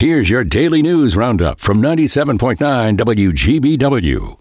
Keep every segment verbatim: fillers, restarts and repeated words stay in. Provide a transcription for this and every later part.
Here's your daily news roundup from ninety-seven point nine W G B W.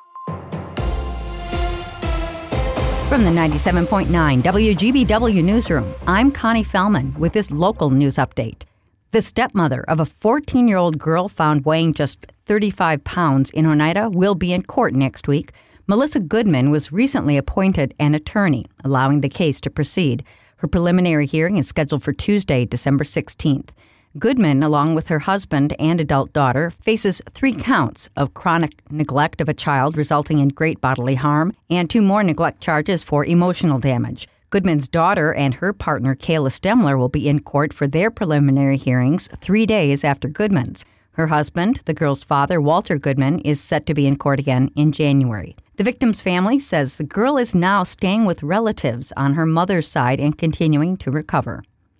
From the ninety-seven point nine W G B W newsroom, I'm Connie Fellman with this local news update. The stepmother of a fourteen-year-old girl found weighing just thirty-five pounds in Oneida will be in court next week. Melissa Goodman was recently appointed an attorney, allowing the case to proceed. Her preliminary hearing is scheduled for Tuesday, December sixteenth. Goodman, along with her husband and adult daughter, faces three counts of chronic neglect of a child resulting in great bodily harm and two more neglect charges for emotional damage. Goodman's daughter and her partner, Kayla Stemler, will be in court for their preliminary hearings three days after Goodman's. Her husband, the girl's father, Walter Goodman, is set to be in court again in January. The victim's family says the girl is now staying with relatives on her mother's side and continuing to recover.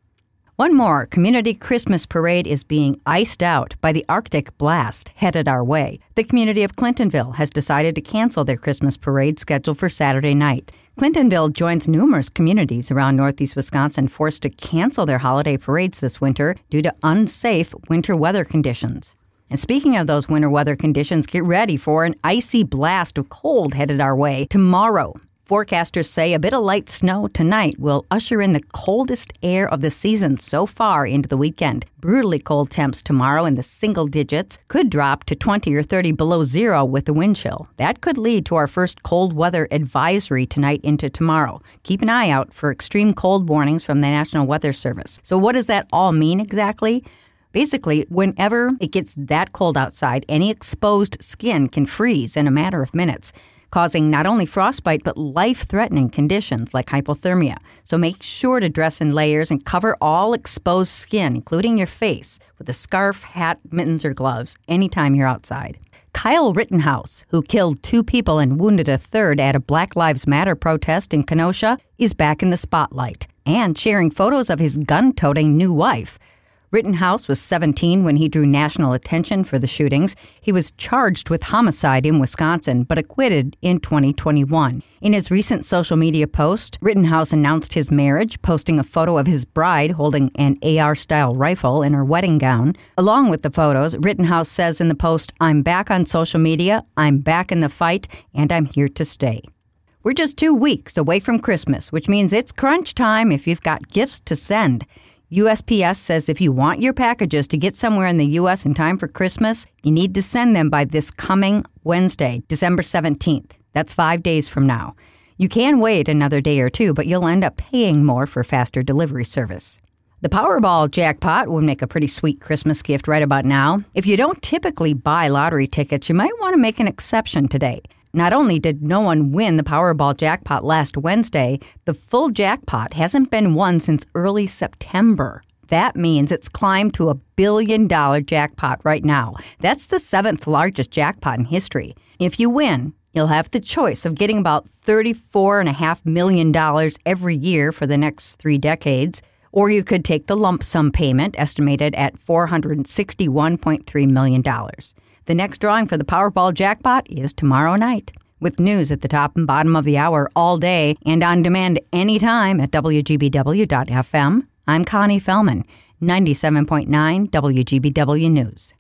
One more community Christmas parade is being iced out by the Arctic blast headed our way. The community of Clintonville has decided to cancel their Christmas parade scheduled for Saturday night. Clintonville joins numerous communities around northeast Wisconsin forced to cancel their holiday parades this winter due to unsafe winter weather conditions. And speaking of those winter weather conditions, get ready for an icy blast of cold headed our way tomorrow. Forecasters say a bit of light snow tonight will usher in the coldest air of the season so far into the weekend. Brutally cold temps tomorrow in the single digits could drop to twenty or thirty below zero with the wind chill. That could lead to our first cold weather advisory tonight into tomorrow. Keep an eye out for extreme cold warnings from the National Weather Service. So what does that all mean exactly? Basically, whenever it gets that cold outside, any exposed skin can freeze in a matter of minutes, causing not only frostbite but life-threatening conditions like hypothermia. So make sure to dress in layers and cover all exposed skin, including your face, with a scarf, hat, mittens, or gloves anytime you're outside. Kyle Rittenhouse, who killed two people and wounded a third at a Black Lives Matter protest in Kenosha, is back in the spotlight and sharing photos of his gun-toting new wife. Rittenhouse was seventeen when he drew national attention for the shootings. He was charged with homicide in Wisconsin, but acquitted in twenty twenty-one. In his recent social media post, Rittenhouse announced his marriage, posting a photo of his bride holding an A R-style rifle in her wedding gown. Along with the photos, Rittenhouse says in the post, "I'm back on social media, I'm back in the fight, and I'm here to stay." We're just two weeks away from Christmas, which means it's crunch time if you've got gifts to send. U S P S says if you want your packages to get somewhere in the U S in time for Christmas, you need to send them by this coming Wednesday, December seventeenth. That's five days from now. You can wait another day or two, but you'll end up paying more for faster delivery service. The Powerball jackpot would make a pretty sweet Christmas gift right about now. If you don't typically buy lottery tickets, you might want to make an exception today. Not only did no one win the Powerball jackpot last Wednesday, the full jackpot hasn't been won since early September. That means it's climbed to a billion-dollar jackpot right now. That's the seventh largest jackpot in history. If you win, you'll have the choice of getting about thirty-four point five million dollars every year for the next three decades, or you could take the lump sum payment estimated at four hundred sixty-one point three million dollars. The next drawing for the Powerball jackpot is tomorrow night. With news at the top and bottom of the hour all day and on demand anytime at W G B W dot F M, I'm Connie Fellman, ninety-seven point nine W G B W News.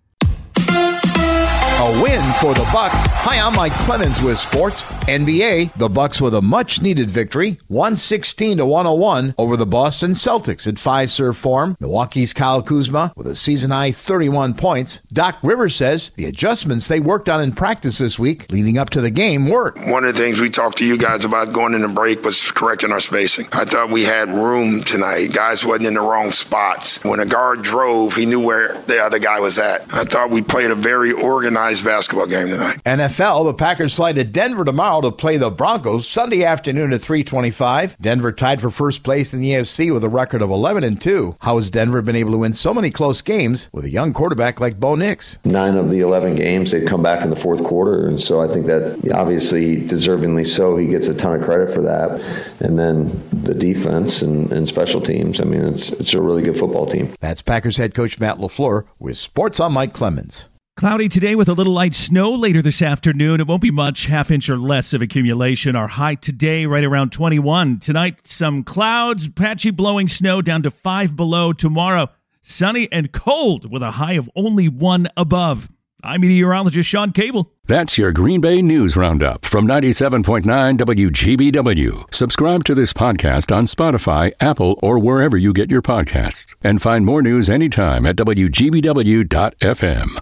A win for the Bucks. Hi, I'm Mike Clemens with sports. N B A, the Bucks with a much-needed victory, one sixteen to one oh one over the Boston Celtics at five-serve form. Milwaukee's Kyle Kuzma with a season-high thirty-one points. Doc Rivers says the adjustments they worked on in practice this week leading up to the game worked. One of the things we talked to you guys about going in the break was correcting our spacing. I thought we had room tonight. Guys wasn't in the wrong spots. When a guard drove, he knew where the other guy was at. I thought we played a very organized basketball game tonight. N F L, the Packers fly to Denver tomorrow to play the Broncos Sunday afternoon at three twenty-five. Denver tied for first place in the A F C with a record of eleven and two. How has Denver been able to win so many close games with a young quarterback like Bo Nix? Nine of the eleven games, they've come back in the fourth quarter, and so I think that obviously deservingly so, he gets a ton of credit for that. And then the defense and, and special teams, I mean, it's it's a really good football team. That's Packers head coach Matt LaFleur with Sports on Mike Clemens. Cloudy today with a little light snow later this afternoon. It won't be much, half inch or less of accumulation. Our high today right around twenty-one. Tonight, some clouds, patchy blowing snow down to five below. Tomorrow, sunny and cold with a high of only one above. I'm meteorologist Sean Cable. That's your Green Bay News Roundup from ninety-seven point nine W G B W. Subscribe to this podcast on Spotify, Apple, or wherever you get your podcasts. And find more news anytime at W G B W dot F M.